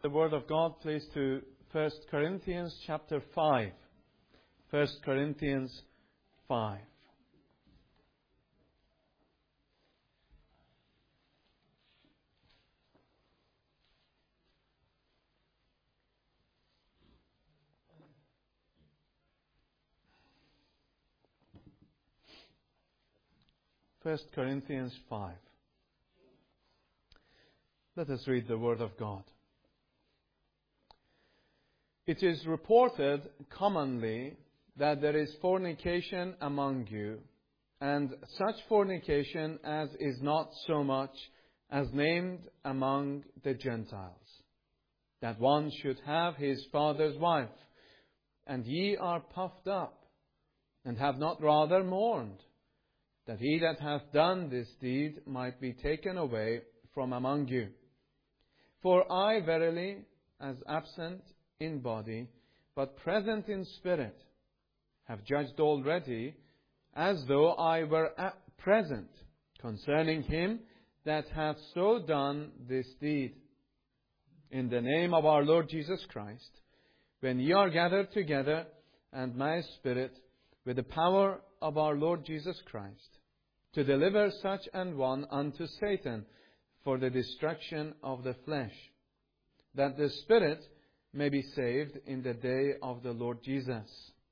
The Word of God, please, to 1 Corinthians chapter 5. 1 Corinthians 5. First Corinthians 5. Let us read the Word of God. It is reported commonly that there is fornication among you, and such fornication as is not so much as named among the Gentiles, that one should have his father's wife. And ye are puffed up, and have not rather mourned, that he that hath done this deed might be taken away from among you. For I verily, as absent in body, but present in spirit, have judged already, as though I were present, concerning him that hath so done this deed. In the name of our Lord Jesus Christ, when ye are gathered together, and my spirit, with the power of our Lord Jesus Christ, to deliver such an one unto Satan for the destruction of the flesh, that the spirit may be saved in the day of the Lord Jesus.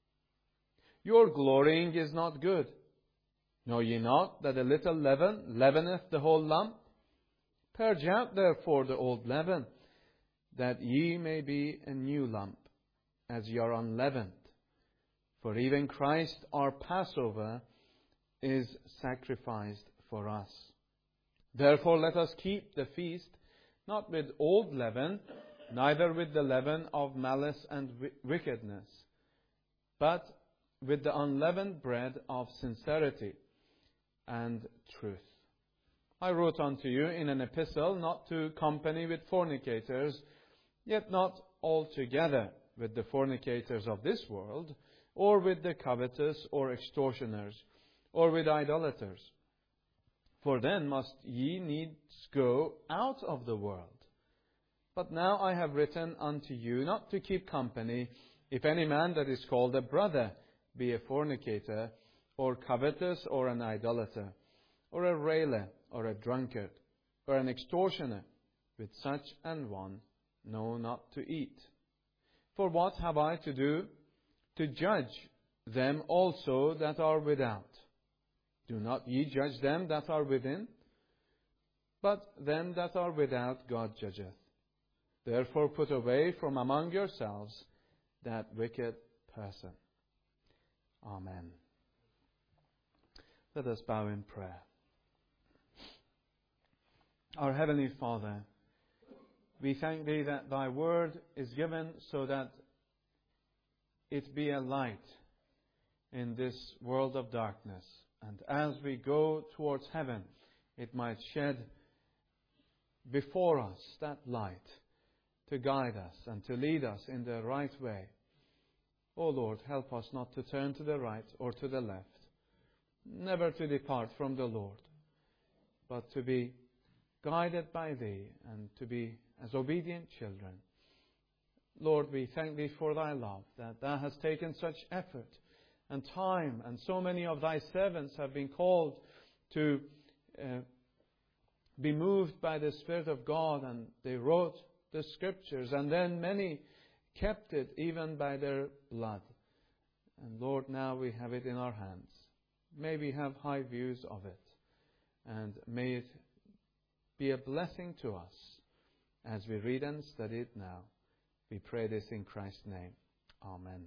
Your glorying is not good. Know ye not that a little leaven leaveneth the whole lump? Purge out therefore the old leaven, that ye may be a new lump, as ye are unleavened. For even Christ our Passover is sacrificed for us. Therefore let us keep the feast, not with old leaven, neither with the leaven of malice and wickedness, but with the unleavened bread of sincerity and truth. I wrote unto you in an epistle not to company with fornicators, yet not altogether with the fornicators of this world, or with the covetous, or extortioners, or with idolaters. For then must ye needs go out of the world. But now I have written unto you not to keep company, if any man that is called a brother be a fornicator, or covetous, or an idolater, or a railer, or a drunkard, or an extortioner. With such an one, no, not to eat. For what have I to do to judge them also that are without? Do not ye judge them that are within? But them that are without God judgeth. Therefore put away from among yourselves that wicked person. Amen. Let us bow in prayer. Our Heavenly Father, we thank Thee that Thy Word is given so that it be a light in this world of darkness. And as we go towards heaven, it might shed before us that light to guide us and to lead us in the right way. O Lord, help us not to turn to the right or to the left, never to depart from the Lord, but to be guided by Thee and to be as obedient children. Lord, we thank Thee for Thy love, that Thou hast taken such effort and time, and so many of Thy servants have been called to be moved by the Spirit of God, and they wrote the Scriptures, and then many kept it even by their blood. And Lord, now we have it in our hands. May we have high views of it, and may it be a blessing to us as we read and study it now. We pray this in Christ's name. Amen.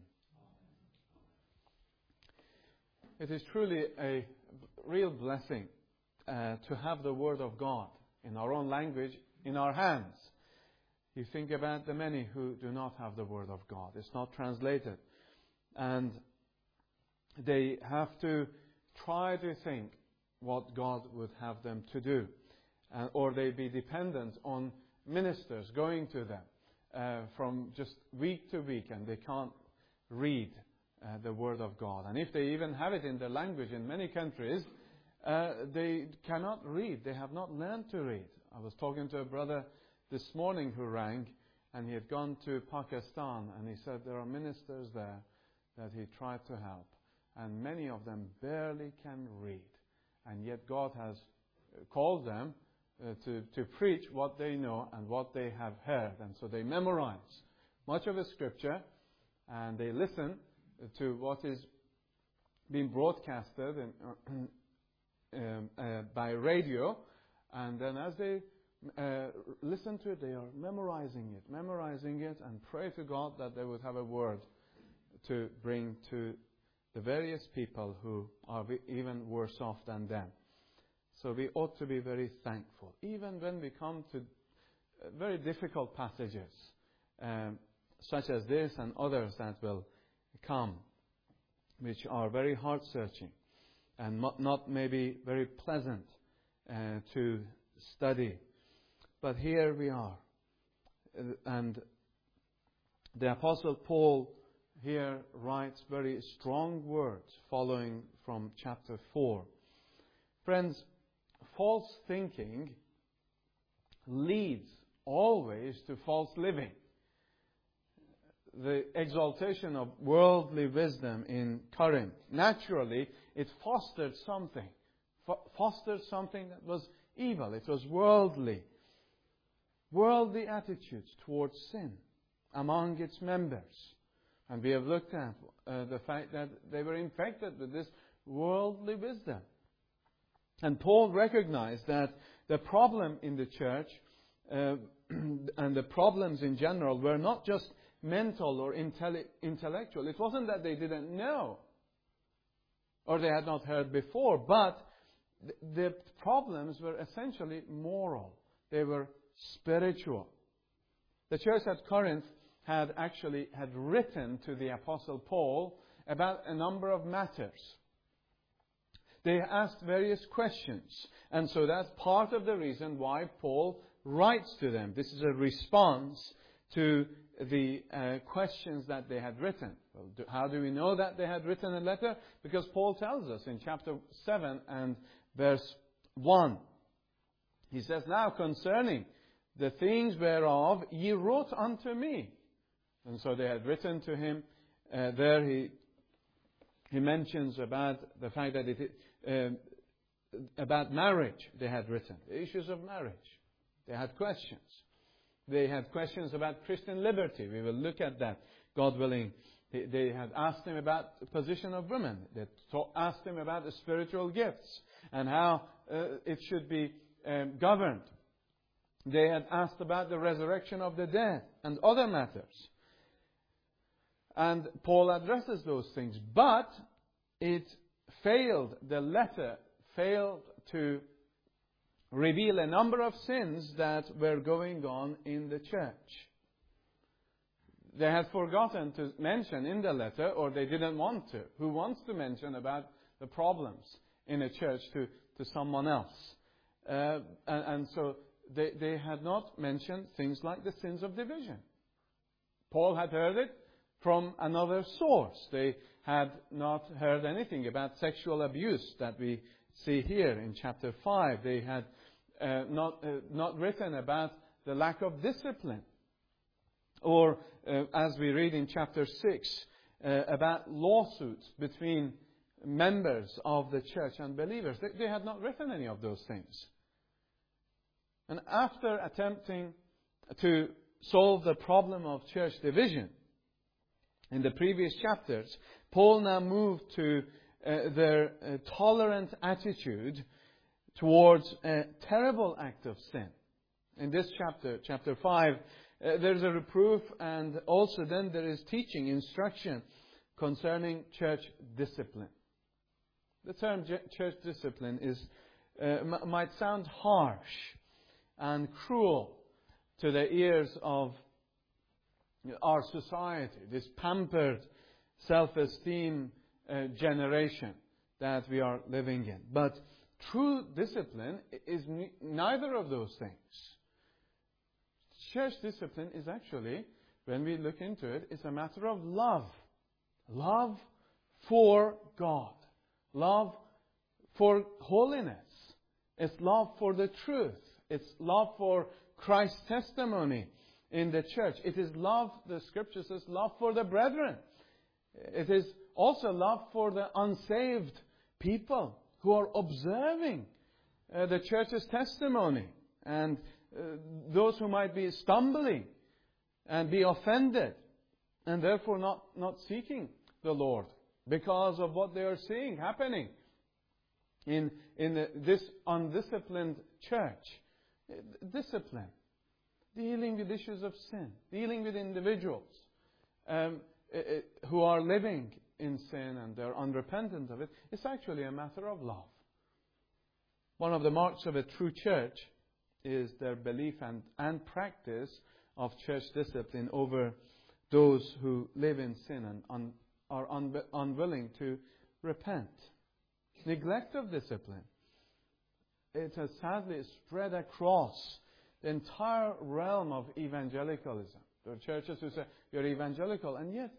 It is truly a real blessing to have the Word of God in our own language in our hands. You think about the many who do not have the Word of God. It's not translated. And they have to try to think what God would have them to do. Or they be dependent on ministers going to them from just week to week, and they can't read the Word of God. And if they even have it in their language in many countries, they cannot read. They have not learned to read. I was talking to a brother this morning who rang, And he had gone to Pakistan, and he said there are ministers there that he tried to help. And many of them barely can read. And yet God has called them to preach what they know and what they have heard. And so they memorize much of the Scripture, and they listen to what is being broadcasted by radio. And then as they listen to it, they are memorizing it, and pray to God that they would have a word to bring to the various people who are even worse off than them. So we ought to be very thankful, even when we come to very difficult passages, such as this and others that will come, which are very heart-searching and not maybe very pleasant to study. But here we are. And the Apostle Paul here writes very strong words following from chapter 4. Friends, false thinking leads always to false living. The exaltation of worldly wisdom in Corinth, naturally, it fostered something that was evil. It was worldly attitudes towards sin among its members. And we have looked at the fact that they were infected with this worldly wisdom. And Paul recognized that the problem in the church and the problems in general were not just mental or intellectual. It wasn't that they didn't know or they had not heard before, but the problems were essentially moral. They were spiritual. The church at Corinth had written to the Apostle Paul about a number of matters. They asked various questions, and so that's part of the reason why Paul writes to them. This is a response to the questions that they had written. Well, how do we know that they had written a letter? Because Paul tells us in chapter 7 and verse 1. He says, "Now concerning the things whereof ye wrote unto me." And so they had written to him. There he mentions about the fact that about marriage they had written. The issues of marriage. They had questions. They had questions about Christian liberty. We will look at that, God willing. They had asked him about the position of women. They asked him about the spiritual gifts and how it should be governed. They had asked about the resurrection of the dead and other matters. And Paul addresses those things. But the letter failed to reveal a number of sins that were going on in the church. They had forgotten to mention in the letter, or they didn't want to. Who wants to mention about the problems in a church to someone else? And so they had not mentioned things like the sins of division. Paul had heard it from another source. They had not heard anything about sexual abuse that we see here in chapter 5. They had not written about the lack of discipline. Or, as we read in chapter 6, about lawsuits between members of the church and believers. They had not written any of those things. And after attempting to solve the problem of church division in the previous chapters, Paul now moved to their tolerant attitude towards a terrible act of sin. In this chapter 5, there's a reproof, and also then there is teaching, instruction concerning church discipline. The term church discipline might sound harsh and cruel to the ears of our society, this pampered, self-esteem generation that we are living in. But true discipline is neither of those things. Church discipline is actually, when we look into it, it's a matter of love. Love for God. Love for holiness. It's love for the truth. It's love for Christ's testimony. in the church. It is love, the Scripture says, love for the brethren. It is also love for the unsaved people who are observing the church's testimony, and those who might be stumbling and be offended and therefore not seeking the Lord because of what they are seeing happening in this undisciplined church. Discipline, dealing with issues of sin, dealing with individuals who are living in sin and they're unrepentant of it. It's actually a matter of love. One of the marks of a true church is their belief and practice of church discipline over those who live in sin and are unwilling to repent. Neglect of discipline. It has sadly spread across the entire realm of evangelicalism. There are churches who say, you're evangelical, and yet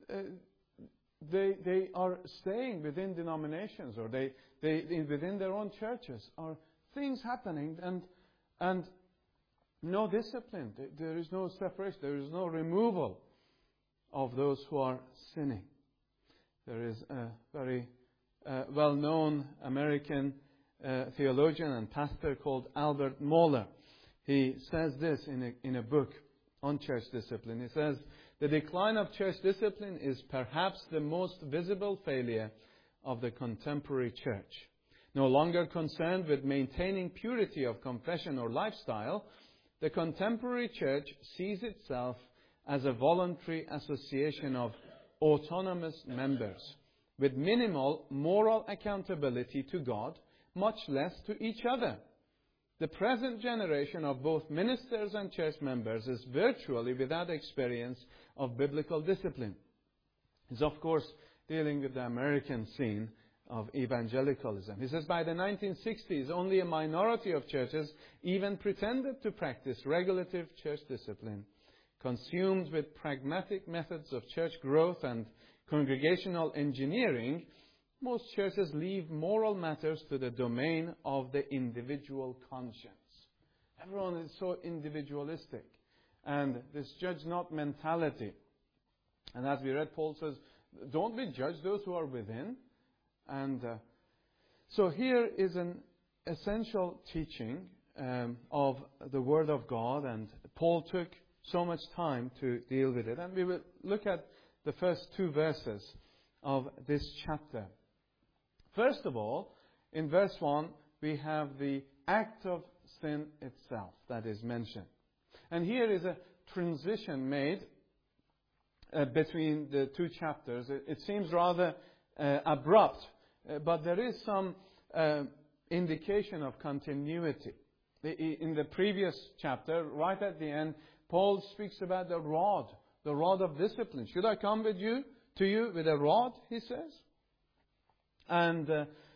they are staying within denominations, or they within their own churches are things happening and no discipline. There is no separation. There is no removal of those who are sinning. There is a very well-known American theologian and pastor called Albert Mohler. He says this in a book on church discipline. He says, the decline of church discipline is perhaps the most visible failure of the contemporary church. No longer concerned with maintaining purity of confession or lifestyle, the contemporary church sees itself as a voluntary association of autonomous members with minimal moral accountability to God, much less to each other. The present generation of both ministers and church members is virtually without experience of biblical discipline. He's, of course, dealing with the American scene of evangelicalism. He says, by the 1960s, only a minority of churches even pretended to practice regulative church discipline. Consumed with pragmatic methods of church growth and congregational engineering, most churches leave moral matters to the domain of the individual conscience. Everyone is so individualistic. And this judge not mentality. And as we read, Paul says, don't we judge those who are within? And so here is an essential teaching of the Word of God. And Paul took so much time to deal with it. And we will look at the first two verses of this chapter. First of all, in verse 1, we have the act of sin itself that is mentioned. And here is a transition made between the two chapters. It seems rather abrupt, but there is some indication of continuity. In the previous chapter, right at the end, Paul speaks about the rod of discipline. Should I come to you with a rod, he says? And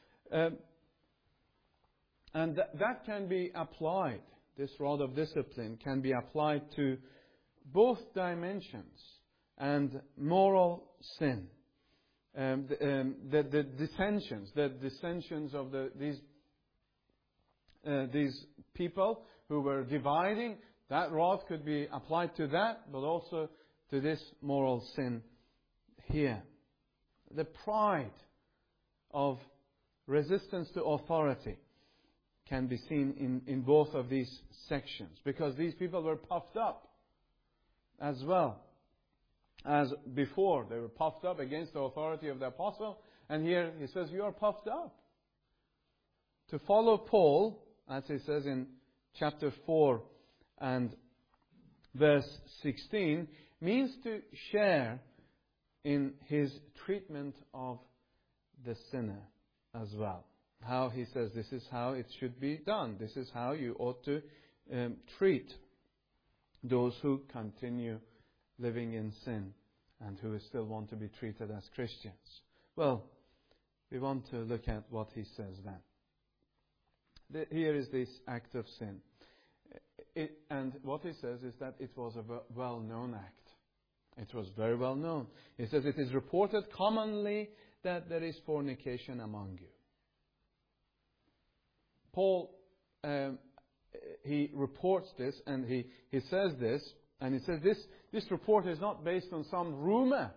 that can be applied. This rod of discipline can be applied to both dimensions and moral sin. The dissensions of these people who were dividing, that rod could be applied to that, but also to this moral sin here. The pride of resistance to authority can be seen in both of these sections, because these people were puffed up as well as before. They were puffed up against the authority of the apostle, and here he says, you are puffed up. To follow Paul, as he says in chapter 4 and verse 16, means to share in his treatment of the sinner as well. How he says this is how it should be done. This is how you ought to treat those who continue living in sin and who still want to be treated as Christians. Well, we want to look at what he says then. Here is this act of sin. And what he says is that it was a well-known act. It was very well known. He says, it is reported commonly that there is fornication among you. Paul, he reports this, and he says this And he says this report is not based on some rumor,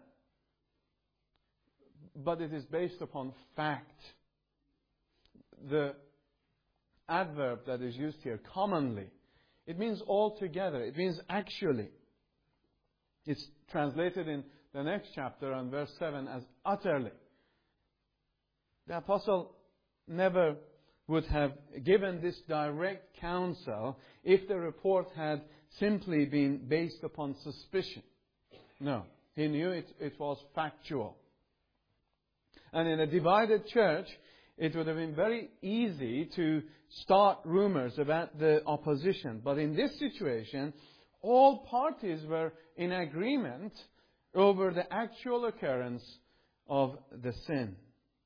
but it is based upon fact. The adverb that is used here, commonly, it means altogether. It means actually. It's translated in the next chapter and verse 7 as utterly. The apostle never would have given this direct counsel if the report had simply been based upon suspicion. No, he knew it was factual. And in a divided church, it would have been very easy to start rumors about the opposition. But in this situation, all parties were in agreement over the actual occurrence of the sin.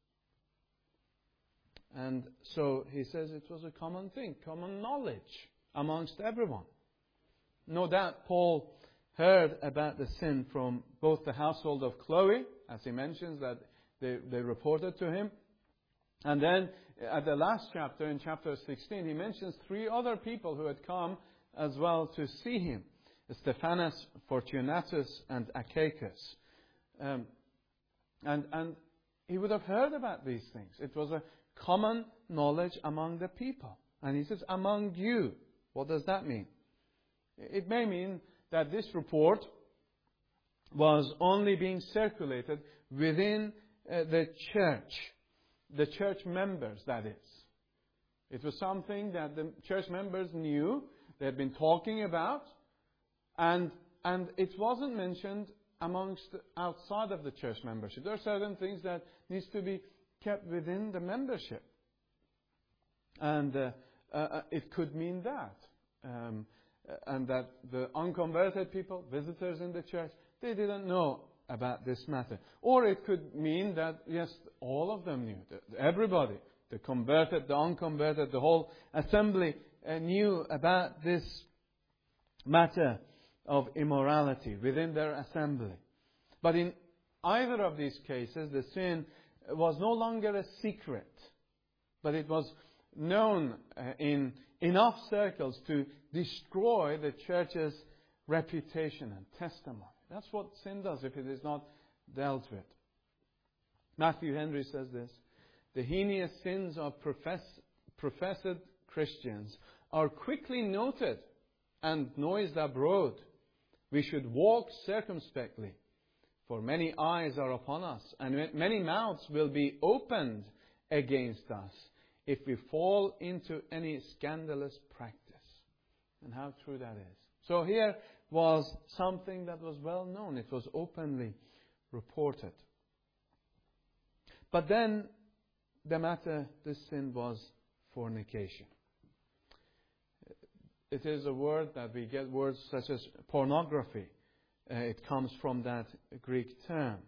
And so he says it was a common thing, common knowledge amongst everyone. No doubt Paul heard about the sin from both the household of Chloe, as he mentions that they reported to him. And then at the last chapter, in chapter 16, he mentions 3 other people who had come as well to see him. Stephanas, Fortunatus, and Achaicus. And he would have heard about these things. It was a common knowledge among the people. And he says, among you. What does that mean? It may mean that this report was only being circulated within the church members, that is. It was something that the church members knew, they had been talking about, and it wasn't mentioned outside of the church membership. There are certain things that needs to be kept within the membership. And it could mean that. And that the unconverted people, visitors in the church, they didn't know about this matter. Or it could mean that, yes, all of them knew. Everybody, the converted, the unconverted, the whole assembly knew about this matter of immorality within their assembly. But in either of these cases, the sin was no longer a secret, but it was known in enough circles to destroy the church's reputation and testimony. That's what sin does if it is not dealt with. Matthew Henry says this: the heinous sins of professed Christians are quickly noted and noised abroad. We should walk circumspectly, for many eyes are upon us, and many mouths will be opened against us if we fall into any scandalous practice. And how true that is. So here was something that was well known. It was openly reported. But then this sin was fornication. It is a word that we get words such as pornography. It comes from that Greek term.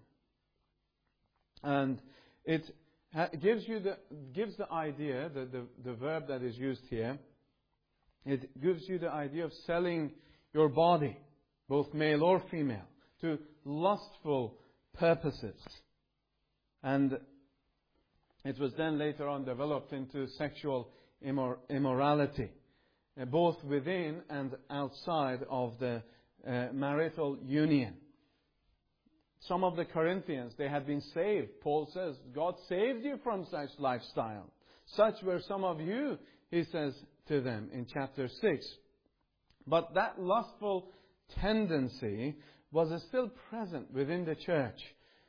And it gives the idea, the verb that is used here, it gives you the idea of selling your body, both male or female, to lustful purposes. And it was then later on developed into sexual immorality, both within and outside of the marital union. Some of the Corinthians, they had been saved. Paul says, God saved you from such lifestyle. Such were some of you, he says to them in chapter 6. But that lustful tendency was still present within the church.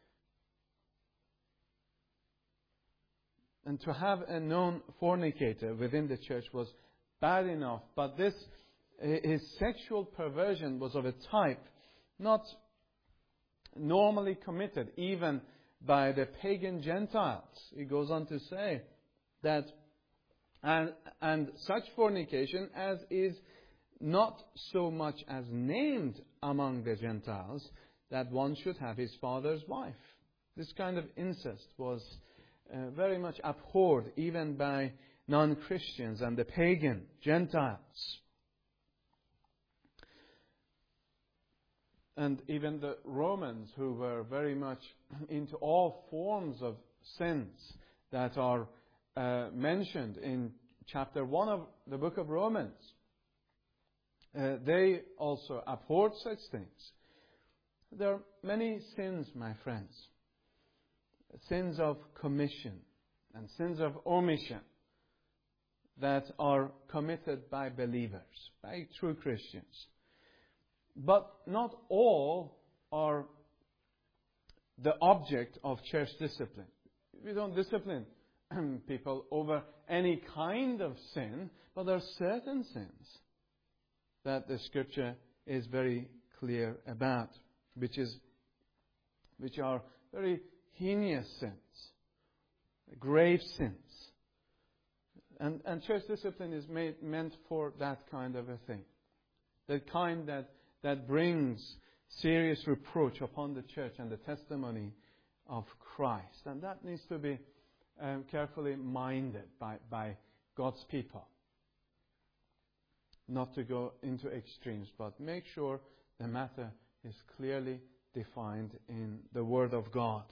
And to have a known fornicator within the church was bad enough. But his sexual perversion was of a type not normally committed even by the pagan Gentiles. He goes on to say that and such fornication as is not so much as named among the Gentiles, that one should have his father's wife. This kind of incest was very much abhorred even by non-Christians and the pagan Gentiles. And even the Romans, who were very much into all forms of sins that are mentioned in chapter 1 of the book of Romans. they also abhorred such things. There are many sins, my friends. Sins of commission and sins of omission that are committed by believers, by true Christians. But not all are the object of church discipline. We don't discipline people over any kind of sin, but there are certain sins that the Scripture is very clear about, which are very heinous sins, grave sins. And church discipline is meant for that kind of a thing. The kind that brings serious reproach upon the church and the testimony of Christ. And that needs to be carefully minded by God's people. Not to go into extremes, but make sure the matter is clearly defined in the Word of God.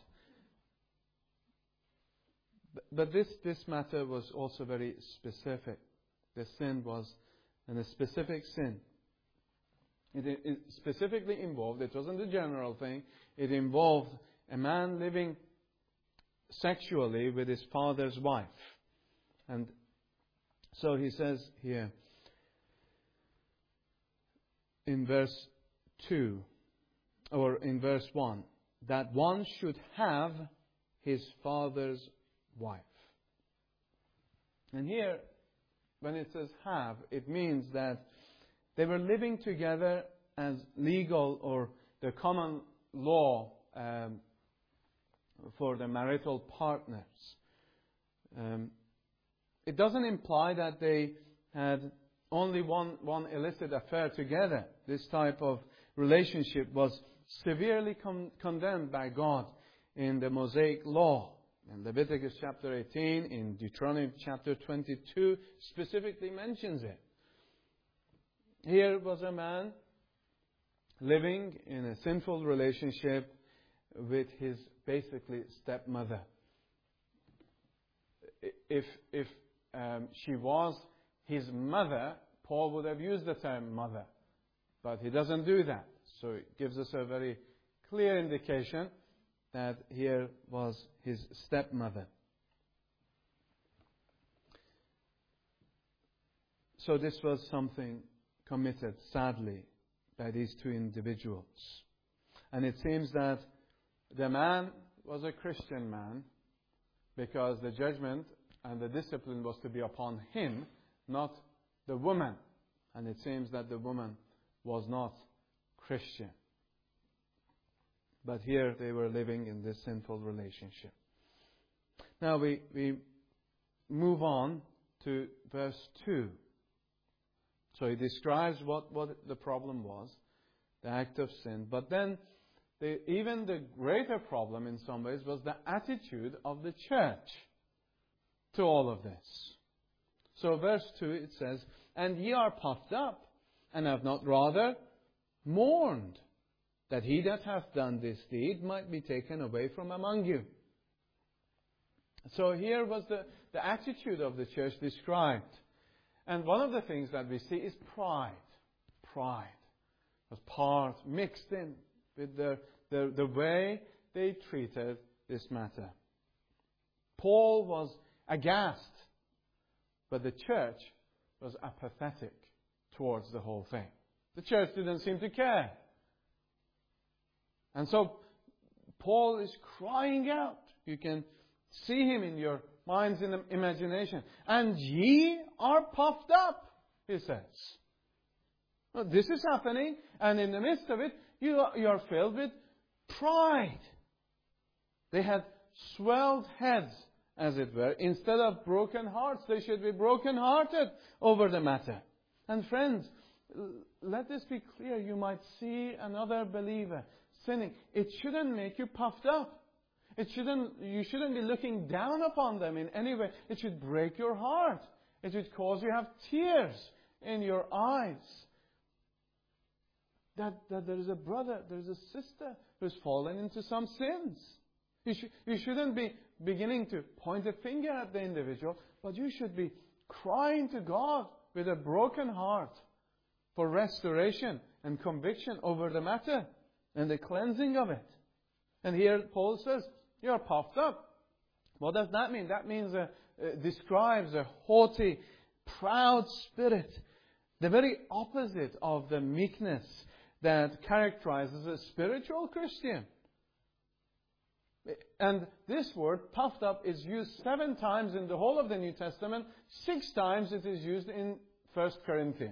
But this matter was also very specific. The sin was a specific sin. It specifically involved, it wasn't a general thing, it involved a man living sexually with his father's wife. And so he says here in verse 2, or in verse 1, that one should have his father's wife. And here, when it says have, it means that they were living together as legal or the common law for the marital partners. It doesn't imply that they had only one illicit affair together. This type of relationship was severely condemned by God in the Mosaic law. In Leviticus chapter 18, in Deuteronomy chapter 22, specifically mentions it. Here was a man living in a sinful relationship with his basically stepmother. If she was his mother, Paul would have used the term mother. But he doesn't do that. So it gives us a very clear indication that here was his stepmother. So this was something committed, sadly, by these two individuals. And it seems that the man was a Christian man because the judgment and the discipline was to be upon him, not the woman. And it seems that the woman was not Christian. But here they were living in this sinful relationship. Now we move on to verse 2. So he describes what the problem was, the act of sin. But then even the greater problem in some ways was the attitude of the church to all of this. So verse 2 it says, and ye are puffed up, and have not rather mourned, that he that hath done this deed might be taken away from among you. So here was the attitude of the church described. And one of the things that we see is pride. Pride was mixed in with the way they treated this matter. Paul was aghast, but the church was apathetic towards the whole thing. The church didn't seem to care. And so Paul is crying out. You can see him in your mind's imagination. And ye are puffed up, he says. Well, this is happening, and in the midst of it, you are filled with pride. They had swelled heads, as it were. Instead of broken hearts, they should be broken-hearted over the matter. And friends, let this be clear. You might see another believer sinning. It shouldn't make you puffed up. You shouldn't be looking down upon them in any way. It should break your heart. It should cause you to have tears in your eyes. That there is a brother, there is a sister who has fallen into some sins. You shouldn't be beginning to point a finger at the individual, but you should be crying to God with a broken heart for restoration and conviction over the matter and the cleansing of it. And here Paul says, you're puffed up. What does that mean? That means describes a haughty, proud spirit. The very opposite of the meekness that characterizes a spiritual Christian. And this word, puffed up, is used 7 times in the whole of the New Testament. 6 times it is used in 1 Corinthians.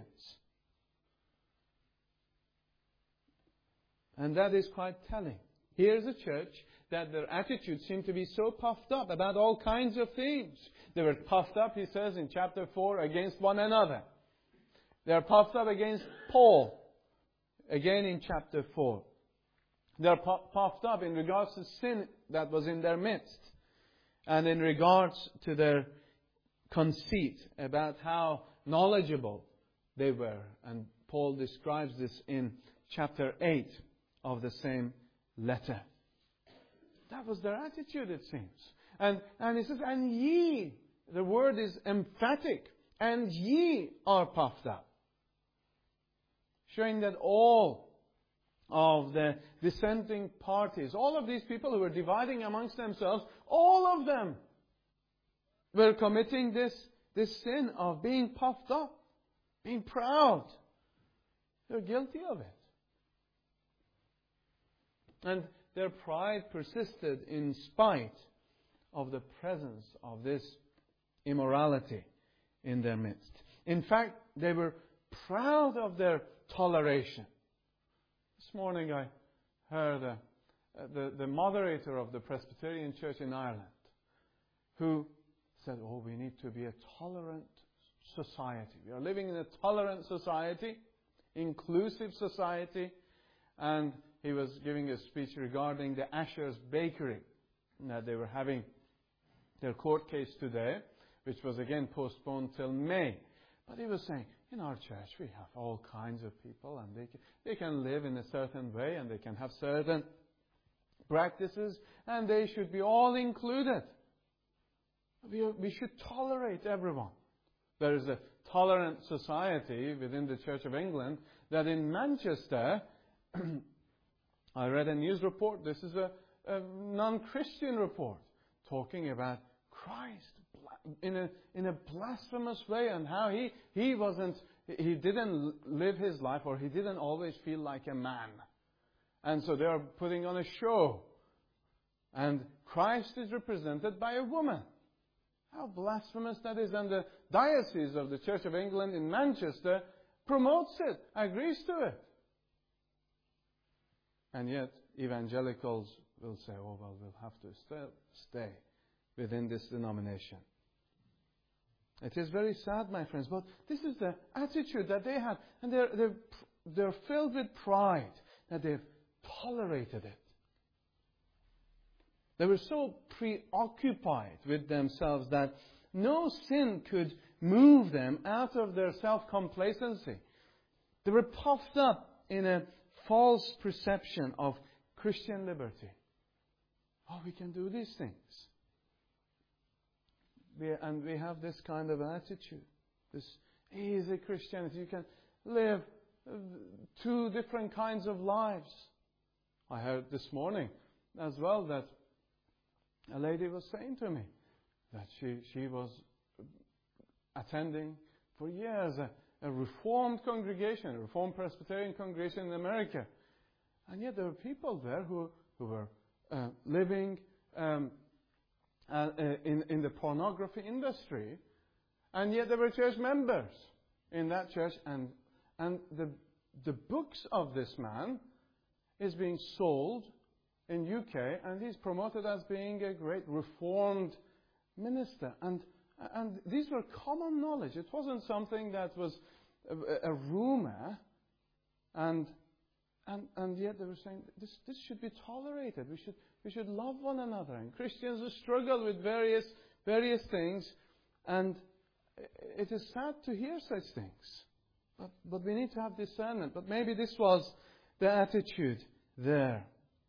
And that is quite telling. Here's a church that their attitude seemed to be so puffed up about all kinds of things. They were puffed up, he says in chapter 4, against one another. They are puffed up against Paul, again in chapter 4. They are puffed up in regards to sin that was in their midst, and in regards to their conceit about how knowledgeable they were. And Paul describes this in chapter 8 of the same letter. That was their attitude, it seems. And he says, and ye, the word is emphatic, and ye are puffed up. Showing that all of the dissenting parties, all of these people who were dividing amongst themselves, all of them were committing this sin of being puffed up, being proud. They're guilty of it. And their pride persisted in spite of the presence of this immorality in their midst. In fact, they were proud of their toleration. This morning I heard the moderator of the Presbyterian Church in Ireland, who said, we need to be a tolerant society. We are living in a tolerant society, inclusive society. And he was giving a speech regarding the Asher's Bakery, that they were having their court case today, which was again postponed till May. But he was saying, in our church we have all kinds of people, and they can live in a certain way, and they can have certain practices, and they should be all included. We should tolerate everyone. There is a tolerant society within the Church of England that in Manchester, I read a news report, this is a non-Christian report, talking about Christ in a blasphemous way, and how he didn't live his life, or he didn't always feel like a man. And so they are putting on a show. And Christ is represented by a woman. How blasphemous that is. And the Diocese of the Church of England in Manchester promotes it, agrees to it. And yet, evangelicals will say, we'll have to still stay within this denomination. It is very sad, my friends, but this is the attitude that they have. And they're filled with pride that they've tolerated it. They were so preoccupied with themselves that no sin could move them out of their self-complacency. They were puffed up in a false perception of Christian liberty. We can do these things. And we have this kind of attitude, this easy Christianity. You can live 2 different kinds of lives. I heard this morning as well that a lady was saying to me that she was attending for years a Reformed congregation, a Reformed Presbyterian congregation in America. And yet there were people there who were living in the pornography industry, and yet there were church members in that church, and the books of this man is being sold in UK, and he's promoted as being a great Reformed minister. And these were common knowledge. It wasn't something that was a rumor, and yet they were saying this should be tolerated. We should love one another. And Christians who struggle with various things, and it is sad to hear such things. But we need to have discernment. But maybe this was the attitude there.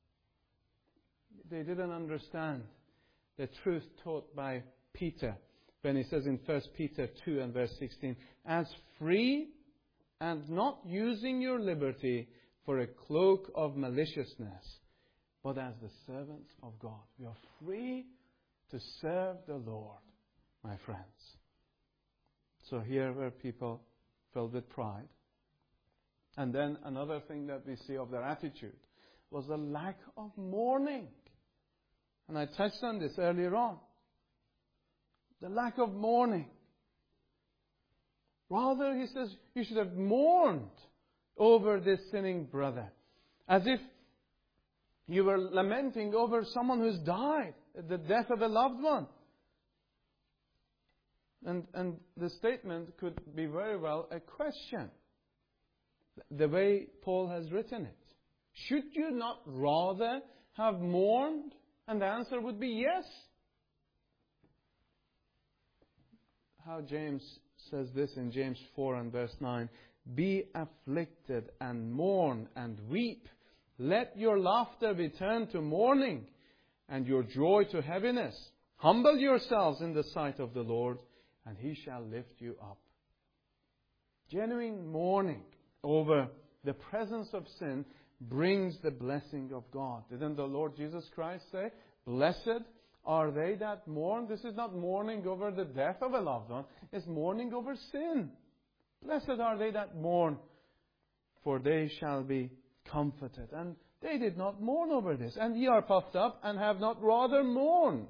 They didn't understand the truth taught by Peter when he says in 1 Peter 2 and verse 16, as free and not using your liberty for a cloak of maliciousness, but as the servants of God. We are free to serve the Lord, my friends. So here were people filled with pride. And then another thing that we see of their attitude was the lack of mourning. And I touched on this earlier on. The lack of mourning. Rather, he says, you should have mourned over this sinning brother. As if you were lamenting over someone who's died, the death of a loved one. And the statement could be very well a question. The way Paul has written it. Should you not rather have mourned? And the answer would be yes. How James says this in James 4 and verse 9. Be afflicted and mourn and weep. Let your laughter be turned to mourning and your joy to heaviness. Humble yourselves in the sight of the Lord, and He shall lift you up. Genuine mourning over the presence of sin brings the blessing of God. Didn't the Lord Jesus Christ say, blessed are they that mourn? This is not mourning over the death of a loved one. It's mourning over sin. Blessed are they that mourn, for they shall be comforted. And they did not mourn over this. And ye are puffed up and have not rather mourned.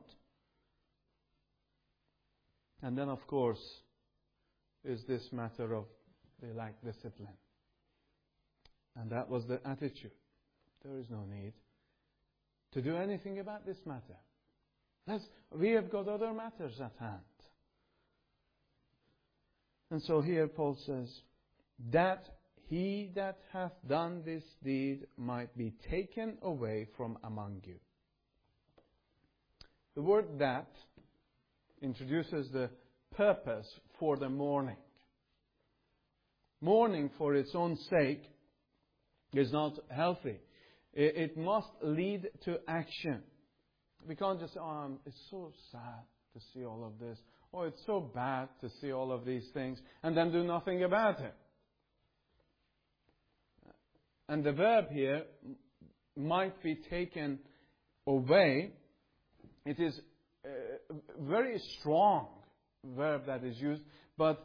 And then, of course, is this matter of they lack discipline. And that was the attitude. There is no need to do anything about this matter. We have got other matters at hand. And so here Paul says, that he that hath done this deed might be taken away from among you. The word that introduces the purpose for the mourning. Mourning for its own sake is not healthy. It must lead to action. We can't just say, it's so sad to see all of this. Oh, it's so bad to see all of these things. And then do nothing about it. And the verb here might be taken away. It is a very strong verb that is used. But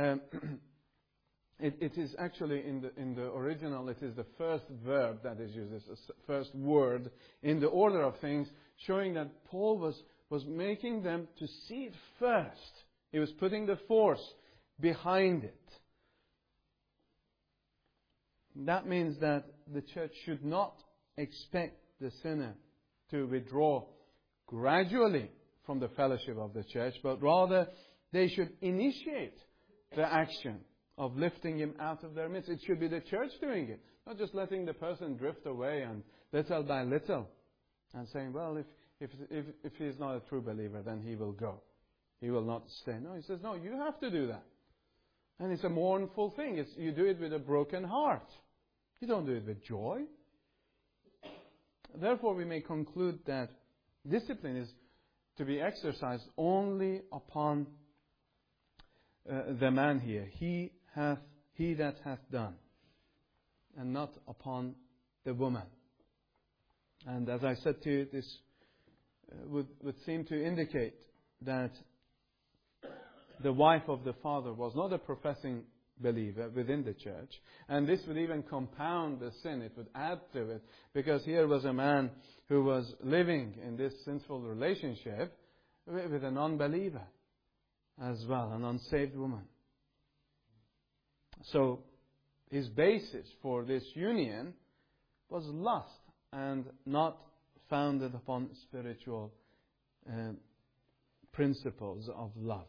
it is actually in the original, it is the first verb that is used. It's the first word in the order of things, showing that Paul was making them to see it first. He was putting the force behind it. That means that the church should not expect the sinner to withdraw gradually from the fellowship of the church, but rather they should initiate the action of lifting him out of their midst. It should be the church doing it, not just letting the person drift away and little by little and saying, well, if he is not a true believer, then he will go. He will not stay. No, he says, no, you have to do that. And it's a mournful thing. You do it with a broken heart. You don't do it with joy. Therefore, we may conclude that discipline is to be exercised only upon the man here. He that hath done, and not upon the woman. And as I said to you, this would seem to indicate that the wife of the father was not a professing believer within the church. And this would even compound the sin. It would add to it. Because here was a man who was living in this sinful relationship with a non-believer as well, an unsaved woman. So his basis for this union was lust and not founded upon spiritual principles of love.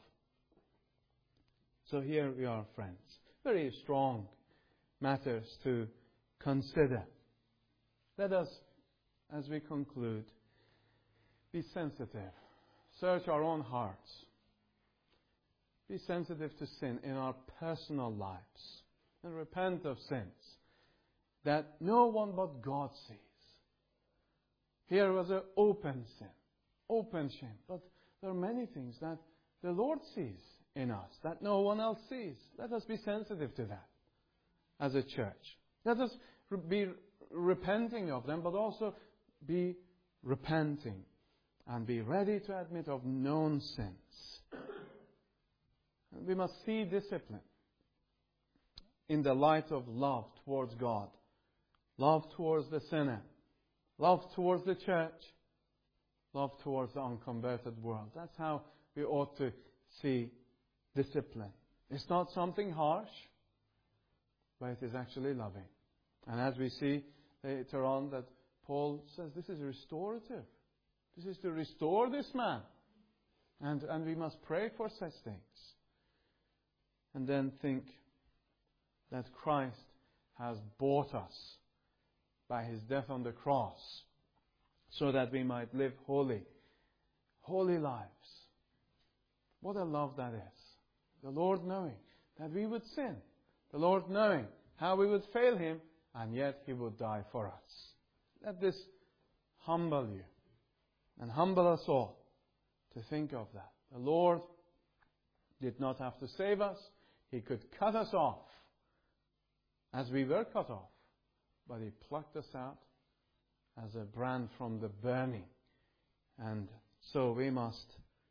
So here we are, friends. Very strong matters to consider. Let us, as we conclude, be sensitive. Search our own hearts. Be sensitive to sin in our personal lives. And repent of sins that no one but God sees. Here was an open sin, open shame. But there are many things that the Lord sees in us that no one else sees. Let us be sensitive to that. as a church. Let us be repenting of them, but also be repenting and be ready to admit of known sins. And we must see discipline in the light of love towards God, love towards the sinner, love towards the church, love towards the unconverted world. That's how we ought to see discipline. It's not something harsh, but it is actually loving. And as we see later on that Paul says this is restorative. This is to restore this man. And we must pray for such things. And then think that Christ has bought us by His death on the cross so that we might live holy lives. What a love that is. The Lord knowing that we would sin. The Lord knowing how we would fail Him, and yet He would die for us. Let this humble you and humble us all to think of that. The Lord did not have to save us. He could cut us off as we were cut off, but He plucked us out as a brand from the burning. And so we must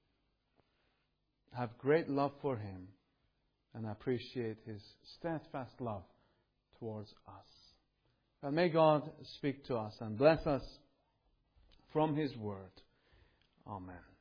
have great love for Him and appreciate His steadfast love towards us. Well, may God speak to us and bless us from His Word. Amen.